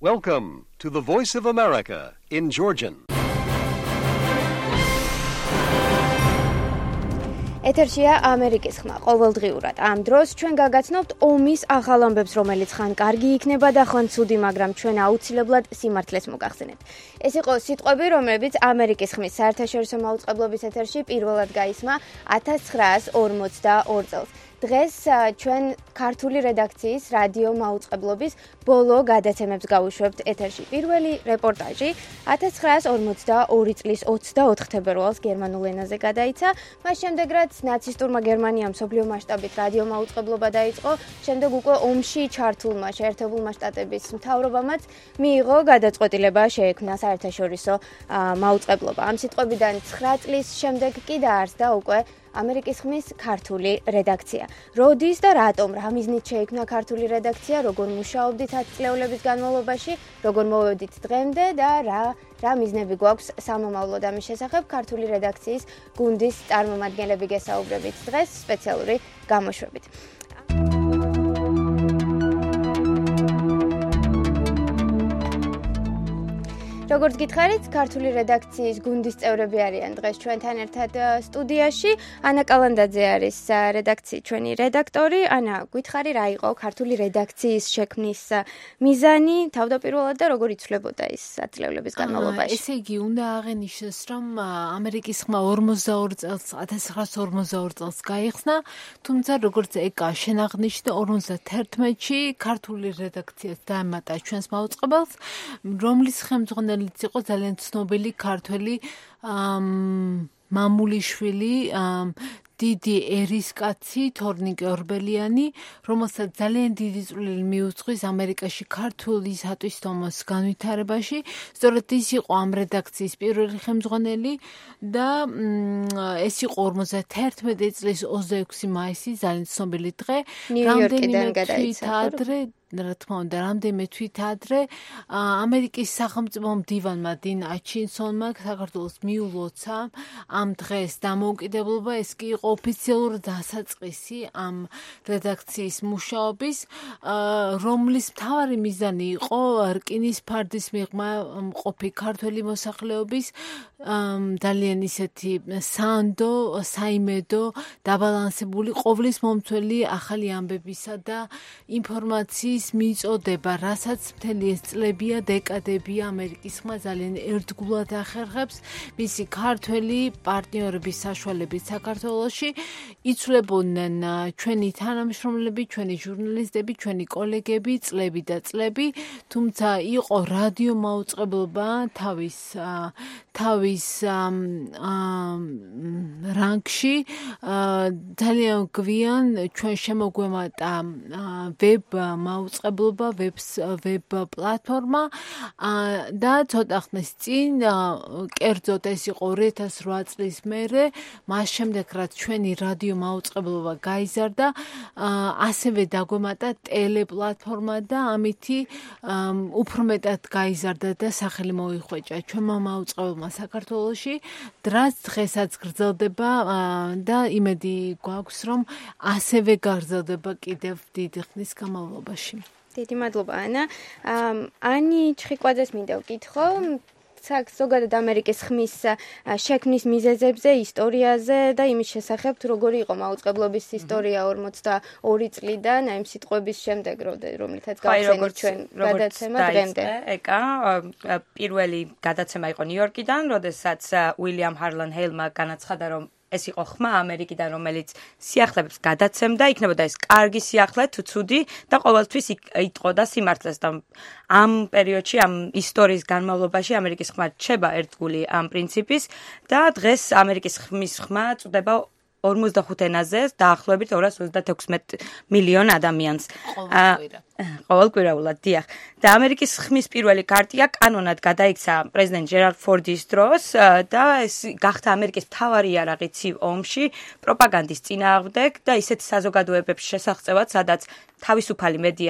Welcome to the Voice of America in Georgian. ეთერშია ამერიკის ხმა ყოველდღიურად. ამ დროს ჩვენ გაგაცნობთ ომის აღალ ამბებს, რომელიც ხან კარგი იქნება და ხან ცუდი, მაგრამ ჩვენ აუცილებლად სიმართლეს მოგახსენებთ. ეს იყო სიტყვები, რომლებიც ამერიკის ხმის საერთაშორისო მაუწყებლობის ეთერში პირველად გაისმა 1942 წელს. დღეს ჩვენ ქართული რედაქციის რადიო მაუწყებლობის ბოლო გადაცემებს გავუშვებთ ეთერში. პირველი რეპორტაჟი 1942 წლის 24 თებერვალს გერმანულ ენაზე გადაიცა. მას შემდეგ, რაც ნაცისტურმა გერმანიამ მსოფლიო მასშტაბით რადიო მაუწყებლობა დაიწყო, შემდეგ უკვე ომში ჩართულმა შეერთებულმა შტატების მთავრობამაც მიიღო გადაწყვეტილება შეექმნა საერთაშორისო მაუწყებლობა. ამ სიტყვებიდან 9 წლის შემდეგ კი დაარსდა უკვე ამერიკის ხმის ქართული რედაქცია. როდის და რატომ, რა მიზნით შეიქმნა ქართული რედაქცია, როგორ მუშაობდით 10 წლეულების განმავლობაში, როგორ მოვედით დღემდე და რა მიზნები გვაქვს სამომავლოდ ამის შესახებ, ქართული რედაქციის გუნდის წარმომადგენლები გესაუბრებით დღეს სპეციალური გამოშვებით. როგორც გითხარით, ქართული რედაქციის გუნდის წევრები არიან დღეს ჩვენთან ერთად სტუდიაში. ანა კალანდაძე არის რედაქციის ჩვენი რედაქტორი. ანა, გითხარი რა იყო ქართული რედაქციის შექმნის მიზანი, თავდაპირველად და როგორ იცვლებოდა ის ათწლეულების განმავლობაში? ესე იგი, უნდა აღენიშნოს, რომ ამერიკის ხმა 1942 წელს გაიხსნა, თუმცა როგორც ეკა შენ აღნიშნე 51-ში ქართული რედაქციაც დაემატა ჩვენს მაუწყებელს, რომლის ხელმძღვანელი იყო ძალიან ცნობილი ქართველი მამულიშვილი, დიდი ერისკაცი თორნიკე ორბელიანი, რომელსაც ძალიან დიდი წვლილი მიუძღვის ამერიკაში ქართულისათვის თომოს განვითარებაში. სწორედ ის იყო ამ რედაქციის პირველი ხელმძღვანელი და ეს იყო 51 წლის 26 მაისი, ძალიან ცნობილი დღე. ნიუ-იორკიდან გადაიცა. რა თქმა უნდა, რამდენიმე თვით ადრე ამერიკის სახელმწიფო მდივანმა 딘 აჩინსონმა საქართველოს მიულოცა ამ დღეს დამოუკიდებლობა. ეს კი იყო ოფიციალური დასაწყისი ამ რედაქციის მუშაობის, რომლის მთავარი მიზანი იყო რკინის ფარდის მიღმა მყოფი ქართველი მოსახლეობის ძალიან ისეთი სანდო, საიმედო, დაბალანსებული, ყოვლის მომცველი ახალი ამბებისა და ინფორმაციის მიწოდება, რასაც მთელი ეს წლებია, დეკადებია ამერიკის ხმა ძალიან ერთგულად ახერხებს მისი ქართველი პარტნიორების საშუალებით საქართველოში. იცვლებოდნენ ჩვენი თანამშრომლები, ჩვენი ჟურნალისტები, ჩვენი კოლეგები, წლები და წლები, თუმცა იყო რადიო მაუწყებლობა თავის რანგში ძალიან გვიან ჩვენ შემოგვემატა ვებ მაუწყებლობა, ვებ პლატფორმა და ცოტა ხნის წინ, კერძოდ ეს იყო 2008 წლის მერე, მას შემდეგ რაც ჩვენი რადიო მაუწყებლობა გაიზარდა, ასევე დაგვემატა ტელეპლატფორმა და ამითი უფრო მეტად გაიზარდა და სახელი მოიხვეჭა ჩვენმა მაუწყებელმა საქართველოში, რაც დღესაც გრძელდება და იმედი გვაქვს, რომ ასევე გაგრძელდება კიდევ დიდი ხნის განმავლობაში. დიდი მადლობა, ანა. ანი ჩხიკვაძეს მინდა ვკითხო, ზოგადად ამერიკის ხმის შექმნის მიზეზებზე, ისტორიაზე და იმის შესახებ, როგორი იყო მაუწყებლობის ისტორია 42 წლიდან, აი ამ სიტყვების შემდეგ, რომლითაც გავხსენით ჩვენ გადაცემა დღემდე. ეკა, პირველი გადაცემა იყო ნიუ-იორკიდან, როდესაც უილიამ ჰარლან ჰეილმა განაცხადა, რომ ეს იყო ხმა ამერიკიდან, რომელიც სიახლეებს გადაცემდა, იქნებოდა ეს კარგი სიახლე თუ ცუდი და ყოველთვის იტყოდა სიმართლეს და ამ პერიოდში, ამ ისტორიის განმავლობაში ამერიკის ხმა რჩება ერთგული ამ პრინციპის და დღეს ამერიკის ხმის ხმა წვდება 45 ენაზე, დაახლოებით 236 მილიონ ადამიანს. ყოველკვირაულად, დიახ. და ამერიკის ხმის პირველი კარტია კანონად გადაიქცა პრეზიდენტ ჯერალდ ფორდის დროს და ეს გახდა ამერიკის მთავარი იარაღი ცივ ომში, პროპაგანდის წინააღმდეგ და ისეთ საზოგადოებებში შესაღწევად, სადაც თავისუფალი მედია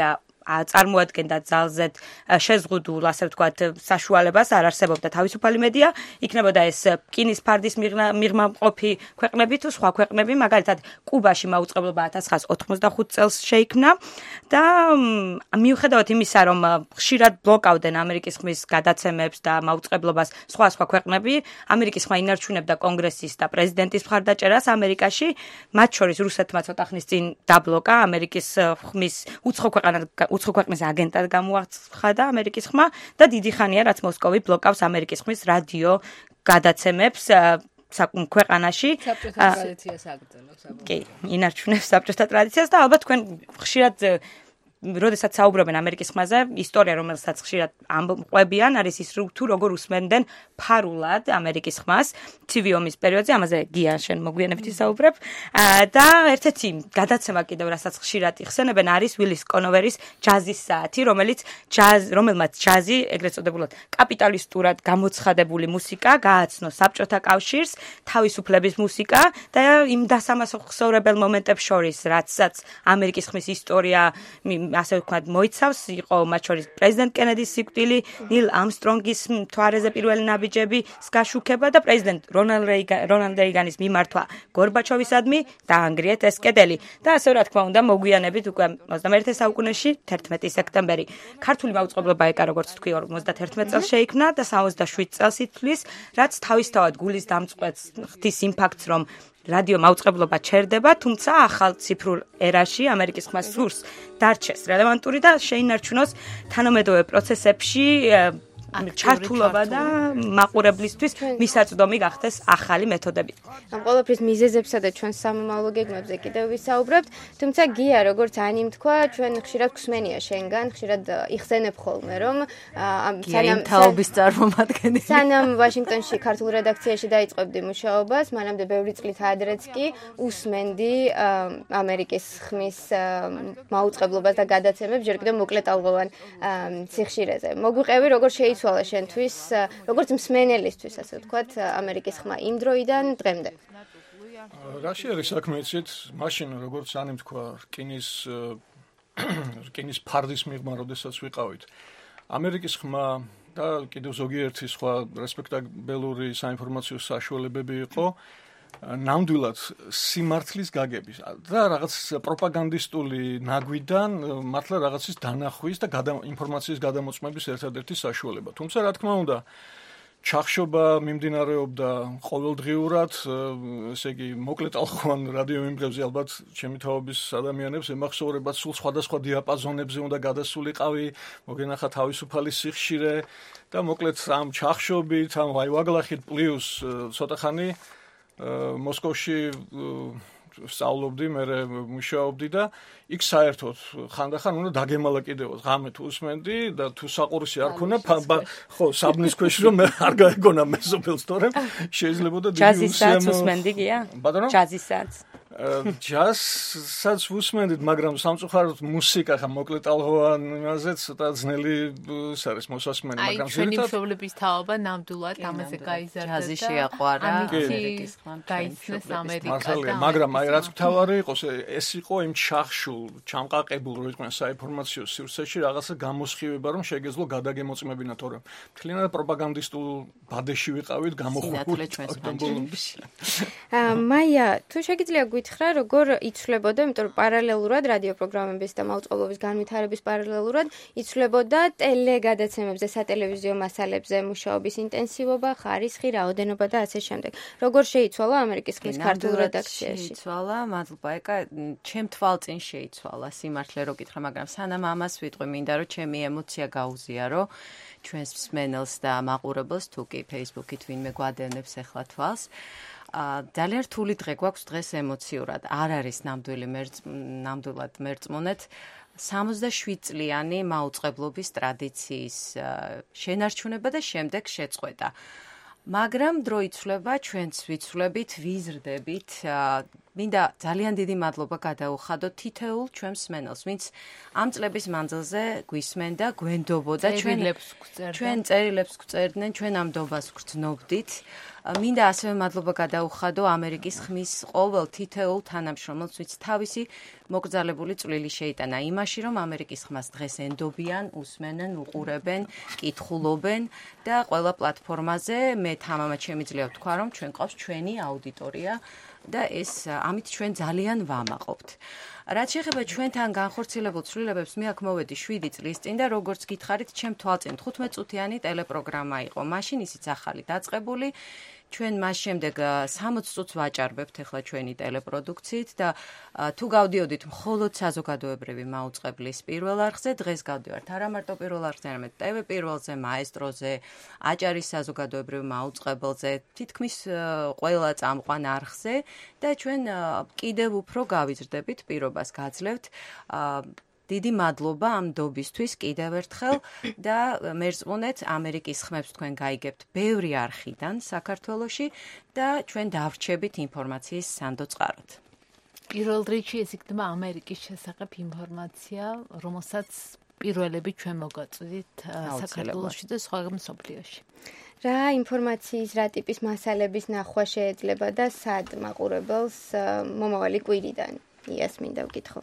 წარმოადგენდა ძალზედ შეზღუდულ, ასე ვთქვათ, საშუალებას, არ არსებობდა თავისუფალი მედია, იქნებოდა ეს რკინის ფარდის მიღმა მყოფი ქვეყნები თუ სხვა ქვეყნები, მაგალითად, კუბაში მაუწყებლობა 1985 წელს შეიქმნა და მიუხედავად იმისა, რომ ხშირად ბლოკავდნენ ამერიკის ხმის გადაცემებს და მაუწყებლობას სხვა ქვეყნები, ამერიკის ხმა ინარჩუნებდა კონგრესის და პრეზიდენტის მხარდაჭერას ამერიკაში, მათ შორის რუსეთმა ცოტა ხნის წინ დაბლოკა ამერიკის ხმის უცხო ქვეყნის აგენტად გამოაცხადა ამერიკის ხმა და დიდი ხანია რაც მოსკოვი ბლოკავს ამერიკის ხმის რადიო გადაცემებს ქვეყანაში. საბჭოთა ტრადიციას აგრძელებს. კი, ინარჩუნებს საბჭოთა ტრადიციას და ალბათ თქვენ ხშირად როდესაც საუბრობენ ამერიკის ხმაზე, ისტორია რომელსაც ხშირად ამყვებიან, არის ის თუ როგორ უსმენდნენ ფარულად ამერიკის ხმას ცივი ომის პერიოდზე, ამაზე გია შენ მოგვიანებით ისაუბრებ. და ერთ-ერთი გადაცემა კიდევ რასაც ხშირად იხსენებენ არის უილის კონოვერის ჯაზის საათი, რომელმაც ჯაზი, ეგრეთ წოდებული კაპიტალისტურად გამოცხადებული მუსიკა გააცნო საბჭოთა კავშირს, თავისუფლების მუსიკა და იმ დასამახსოვრებელ მომენტებს შორის, რაცაც ამერიკის ხმის ისტორია ასე ვთქვათ, მოიცავს, იყო მათ შორის პრეზიდენტ კენედის სიკვდილი, ნილ ამსტრონგის მთვარეზე პირველი ნაბიჯები, გაშუქება და პრეზიდენტ რონალდ რეიგანის მიმართვა გორბაჩოვისადმი დაანგრიეთ ეს კედელი. და ასე რა თქმა უნდა, მოგვიანებით უკვე 21 საუკუნეში 11 სექტემბერი ქართული მაუწყებლობა ეკა, როგორც თქვი, 51 წელს შეიქმნა და 67 წელს ითვლის, რაც თავისთავად გულის დამწყვეტს ხდის იმ ფაქტს, რომ რადიო მაუწყებლობა ჩერდება, თუმცა ახალ ციფრულ ერაში ამერიკის ხმას სურს დარჩეს რელევანტური და შეინარჩუნოს თანამედროვე პროცესებში ჩართულობა და მაყურებლისთვის მისაწვდომი გახდეს ახალი მეთოდები. ამ ყოველფრის მიზეზებსა და ჩვენ სამომავლო გეგმებზე კიდევ ვისაუბრებთ, თუმცა გია, როგორც ანი თქვა, ჩვენ ხშირად გვსმენია შენგან, ხშირად იხსენებ ხოლმე, რომ სანამ თაობის წარმომადგენელი. სანამ ვაშინგტონში ქართულ რედაქციაში დაიწყებდი მუშაობას, მანამდე ბევრი წლით ადრეც კი უსმენდი ამერიკის ხმის მაუწყებლობას და გადაცემებს ჯერ კიდევ მოკლეტალღოვან სიხშირეზე. მოგვიყევი, როგორ შეიცვალა შენთვის, როგორც მსმენელისთვის, ასე ვთქვათ, ამერიკის ხმა იმ დროიდან დღემდე. რაში არის საქმე, იცით, მაშინ როგორც ანი თქვა, რკინის ფარდის მიღმა, როდესაც ვიყავით. ამერიკის ხმა და კიდევ ზოგიერთი სხვა რესპექტაბელური საინფორმაციო საშუალებები იყო ნამდვილად სიმართლის გაგების და რაღაც პროპაგანდისტული ნაგვიდან მართლა რაღაცის დანახვის და ინფორმაციის გადამოწმების ერთადერთი საშუალება. თუმცა რა თქმა უნდა, ჩახშობა მიმდინარეობდა ყოველდღიურად, ესე იგი, მოკლეტალღოვან რადიო მიმღებზე ალბათ ჩემი თაობის ადამიანებს ემახსოვრებათ სულ სხვადასხვა დიაპაზონებზე უნდა გადასულიყავი, მოგენახა თავისუფალი სიხშირე და მოკლედ ამ ჩახშობით, ამ ვაგლახით პლუს ცოტა ხანი მოსკოვში სწავლობდი, მე მუშაობდი და იქ საერთოდ ხანდახან უნდა დაგემალა კიდევ ღამე თუ უსმენდი და თუ საყურისი არ ქონა, ხო, საბნის ქვეშ რომ არ გაეგონა მეზობელს, თორემ შეიძლებოდა დიდი ჯაზისაც უსმენდი გია? ბატონო? ჯაზისაც. ჯაზსაც უსმენდით, მაგრამ სამწუხაროდ მუსიკა ხა მოკლეტალღოვან იმაზეც ცოტა ძნელი არის მოსასმენი, მაგრამ ჩვენი მშობლების თაობა ნამდვილად ამაზე გაიზარდა. ჯაზი შეაყვარა ამერიკის ხმა გაიცნეს ამერიკას და მაგრამ აი რაც მთავარი იყოს, ეს იყო იმ ჩახშულ, ჩამყაყებულ რო იყვნენ საინფორმაციო სივრცეში რაღაცა გამოსხივება, რომ შეგეძლო გადაგემოწმებინა, თორემ მთლიანად პროპაგანდისტულ ბადეში ვიყავით, გამოხურული ჩვენს ბოლომდე. მაია, თუ შეგიძლია გითხრა, როგორ იცვლებოდა, იმიტომ რომ პარალელურად რადიო პროგრამების და მაუწყებლობის განვითარების პარალელურად იცვლებოდა ტელეგადაცემებზე, სატელევიზიო მასალებზე მუშაობის ინტენსივობა, ხარისხი, რაოდენობა და ასე შემდეგ. როგორ შეიცვალა ამერიკის ხმის ქართულ რედაქციაში? შეიცვალა, მადლობა, ეკა, ჩემ თვალწინ შეიცვალა სიმართლე რო გითხრა, მაგრამ სანამ ამას ვიტყვი, მინდა რომ ჩემი ემოცია გაუზიარო ჩვენს მსმენელს და მაყურებელს, თუ კი Facebook-ით ვინმე გვადევნებს ახლა თვალს. ძალიან რთული დღე გვაქვს დღეს ემოციურად. არ არის ნამდვილად მერწმუნეთ 67 წლიანი მაუწყებლობის ტრადიციის შენარჩუნება და შემდეგ შეწყვეტა. მაგრამ დრო იცვლება, ჩვენც ვიცვლებით, ვიზრდებით. მინდა ძალიან დიდი მადლობა გადაუხადოთ თითოეულ ჩვენს მსმენელს, ვინც ამ წლების მანძილზე გვისმენდა, გვენდობოდა, ჩვენ წერილებს გვწერდნენ, ჩვენ ამ დობას გვგრძნობდით. მინდა ასევე მადლობა გადაუხადო ამერიკის ხმის ყოველ თითოეულ თანამშრომელს, ვინც თავისი მოკრძალებული წვლილი შეიტანა იმაში, რომ ამერიკის ხმას დღეს ენდობიან, უსმენენ, უყურებენ, კითხულობენ და ყველა პლატფორმაზე მე თამამად შემიძლია ვთქვა, რომ ჩვენ ყავს ჩვენი აუდიტორია და ეს ამით ჩვენ ძალიან ვამაყობთ. რაც შეეხება ჩვენთან განხორციელებულ ცვლილებებს, მე აქ მოვედი 7 წლის წინ და როგორც გითხარით, ჩემ თვალწინ 15 წუთიანი ტელეპროგრამა იყო. მაშინ ისიც ახალი დაწყებული. ჩვენ მას შემდეგ 60 წუთს ვაჭარბებთ ახლა ჩვენი ტელეპროდუქციით და თუ გავდიოდით მხოლოდ საზოგადოებრივი მაუწყებლის პირველ არხზე, დღეს გავდივართ არა მარტო პირველ არხზე, არამედ TV პირველზე, მაესტროზე, აჭარის საზოგადოებრივ მაუწყებელზე, თითქმის ყველა წამყვან არხზე და ჩვენ კიდევ უფრო გავიზრდებით, პირობას გაძლევთ. დიდი მადლობა ამ დობისთვის კიდევ ერთხელ და მერწმუნეთ ამერიკის ხმებს თქვენ გაიგებთ ბევრი არხიდან საქართველოში და ჩვენ დავრჩებით ინფორმაციის სანდოწყაროდ. პირველ რიგში ეს იქნება ამერიკის შესახებ ინფორმაცია, რომელსაც პირველები ჩვენ მოგაწვდით საქართველოში და სხვა მსოფლიოში. რა ინფორმაციის, რა ტიპის მასალების ნახვა შეიძლება და სად მაყურებელს მომავალი კვირიდან? იას მინდა ვკითხო.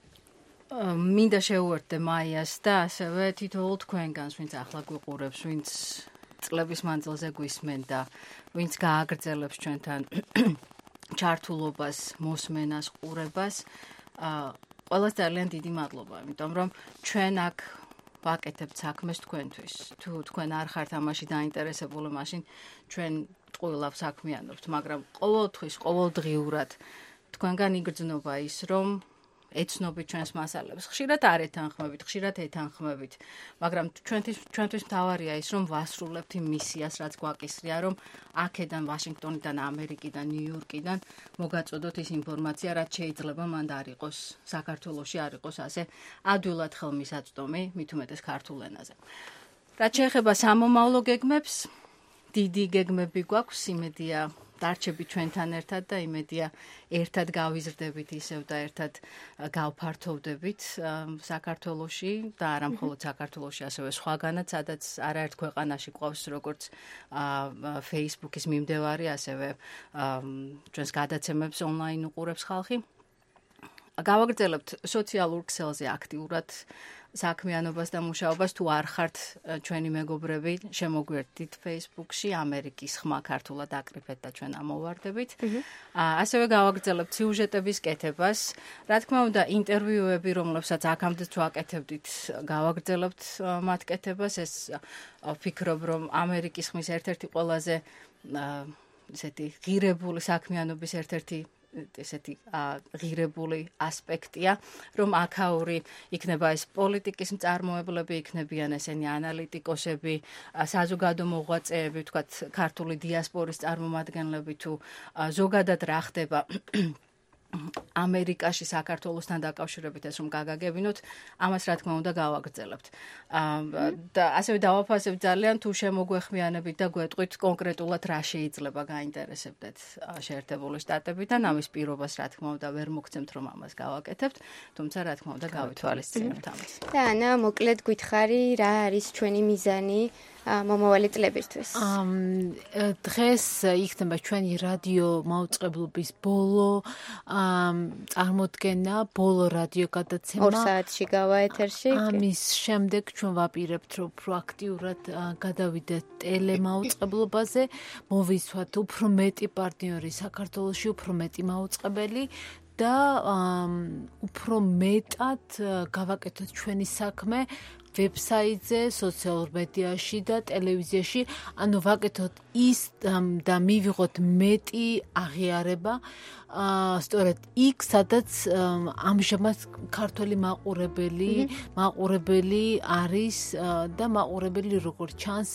მინდა შეუერთდე მაიას და ასევე თითოეულ თქვენგანს, ვინც ახლა გვიყურებს, ვინც წლების მანძილზე გვისმენ და ვინც გააგრძელებს ჩვენთან ჩართულობას, მოსმენას, ყურებას. ყველას ძალიან დიდი მადლობა, იმიტომ რომ ჩვენ აქ ვაკეთებთ საქმეს თქვენთვის. თუ თქვენ არ ხართ ამაში დაინტერესებული, მაშინ ჩვენ ტყუილად საქმიანობთ, მაგრამ ყოველთვის, ყოველდღიურად თქვენგან იგრძნობა ის, რომ ეცნობით ჩვენს მასალებს. ხშირად არ ეთანხმებით, ხშირად ეთანხმებით, მაგრამ ჩვენთვის მთავარია ის, რომ ვასრულებთ იმ მისიას, რაც გვაკისრია, რომ აქედან, ვაშინგტონიდან, ამერიკიდან, ნიუ-იორკიდან მოგაწოდოთ ის ინფორმაცია, რაც შეიძლება მანდ არ იყოს საქართველოში, არ იყოს ასე ადვილად ხელმისაწვდომი, მით უმეტეს ქართულ ენაზე. რაც შეეხება სამომავლო გეგმებს, დიდი გეგმები გვაქვს, იმედია დარჩებით ჩვენთან ერთად და იმედია ერთად გავიზრდებით ისევ და ერთად გავფართოვდებით საქართველოში და არა მხოლოდ საქართველოში, ასევე სხვაგანაც, სადაც არაერთ ქვეყანაში ყავს როგორც Facebook-ის მიმდევარი, ასევე ჩვენს გადაცემებს ონლაინ უყურებს ხალხი. გავაგრძელებთ სოციალურ ქსელზე აქტიურად საქმიანობას და მუშაობას. თუ არ ხართ ჩვენი მეგობრები, შემოგვერთდით Facebook-ში ამერიკის ხმა ქართულად აკრიფეთ და ჩვენ ამოვარდებით. ასევე გავაგრძელებთ სიუჟეტების კეთებას. რა თქმა უნდა, ინტერვიუები, რომლებსაც აქამდეც ვაკეთებდით, გავაგრძელებთ მათ კეთებას. ეს ვფიქრობ, რომ ამერიკის ხმის ერთ-ერთი ყველაზე ესეთი ღირებული საქმიანობის ერთ-ერთი ესეთი ღირებული ასპექტია, რომ აქაური იქნება ეს პოლიტიკის მწარმოებლები, იქნებიან ესენი ანალიტიკოსები, საზოგადო მოღვაწეები, ვთქვათ, ქართული დიასპორის წარმომადგენლები თუ ზოგადად რა ხდება ამერიკაში საქართველოსთან დაკავშირებით ეს რომ გაგაგებინოთ, ამას რა თქმა უნდა გავაგრძელებთ. და ასევე დავაფასებთ ძალიან თუ შემოგვეხმიანებით და გვეტყვით კონკრეტულად რა შეიძლება გაინტერესებდეთ შეერთებული შტატებიდან, ამის პირობას რა თქმა უნდა ვერ მოგცემთ რომ ამას გავაკეთებთ, თუმცა რა თქმა უნდა გავითვალისწინებთ ამას. და ანა, მოკლედ გითხარი, რა არის ჩვენი მიზანი მომავალი წლებისთვის? დღეს იქნება ჩვენი რადიო მაუწყებლობის ბოლო წარმოდგენა, ბოლო რადიო გადაცემა. 2 საათში გავა ეთერში. ამის შემდეგ ჩვენ ვაპირებთ, რომ პროაქტიურად გადავიდეთ ტელემაუწყებლობაზე, მოვიცვათ უფრო მეტი პარტნიორი საქართველოში, უფრო მეტი მაუწყებელი და უფრო მეტად გავაკეთოთ ჩვენი საქმე ვებსაიტზე, სოციალურ მედიაში და ტელევიზიაში, ანუ ვაკეთოთ ის და მივიღოთ მეტი აღიარება, სწორედ იქ, სადაც ამჟამად ქართველი მაყურებელი არის და მაყურებელი როგორც ჩანს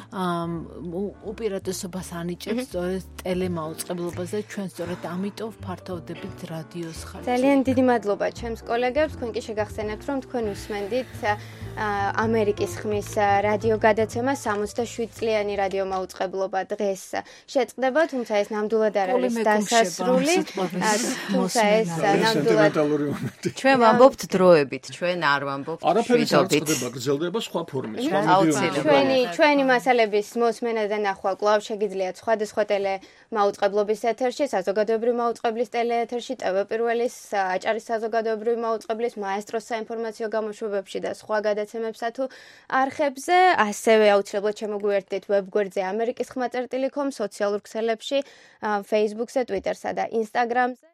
უპირატესობას ანიჭებს სწორედ ტელემაუწყებლობაზე, ჩვენ სწორედ ამიტომ ვფართოვდებით რადიოს ხარჯს. ძალიან დიდი მადლობა ჩემს კოლეგებს, თქვენ კი შეგახსენებთ, რომ თქვენ უსმენდით ამერიკის ხმის რადიო გადაცემა 67 წლიანი რადიო მაუწყებლობა დღეს შეწყდება, თუმცა ეს ნამდვილად არ არის დასასრული. თუმცა ეს ნამდვილად ჩვენ ვამბობთ დროებით, ჩვენ არ ვამბობთ არაფერი არ შვიდობით. წყდება, გრძელდება სხვა ფორმით, სხვა აუცილებლად. ჩვენი მასალების მოსმენა და ნახვა კვლავ შეგიძლიათ სხვადასხვა ტელემაუწყებლობის ეთერში, საზოგადოებრივი მაუწყებლის ტელეეთერში, TV პირველის, აჭარის საზოგადოებრივი მაუწყებლის, მაესტროს საინფორმაციო გამოშვებებში და სხვა გადაცემებსა თუ არხებზე, ასევე აუცილებლად შემოგვიერთდეთ ვებგვერდზე amerikisxma.com, სოციალურ ქსელებში, Facebook-ზე, Twitter-სა და Instagram-ზე.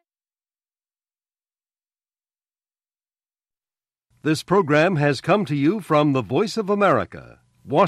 This program has come to you from the Voice of America,